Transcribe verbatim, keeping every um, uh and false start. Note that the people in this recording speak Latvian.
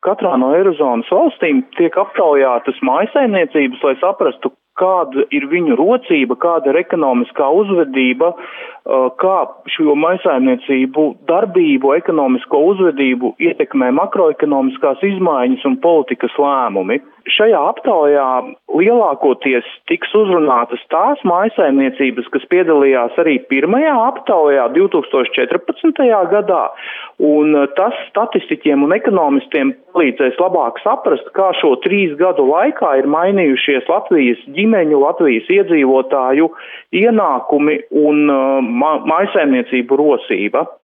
katrā no Eirozonas valstīm tiek aptaujātas mājsaimniecības, lai saprastu, kāda ir viņu rocība, kāda ir ekonomiskā uzvedība, kā šo mājsaimniecību darbību, ekonomisko uzvedību ietekmē makroekonomiskās izmaiņas un politikas lēmumi. Šajā aptaujā lielākoties tiks uzrunātas tās mājsaimniecības, kas piedalījās arī pirmajā aptaujā divi tūkstoši četrpadsmitajā gadā, un tas statistiķiem un ekonomistiem palīdzēs labāk saprast, kā šo trīs gadu laikā ir mainījušies Latvijas ģimeņu, Latvijas iedzīvotāju ienākumi un uh, mājsaimniecību rosība.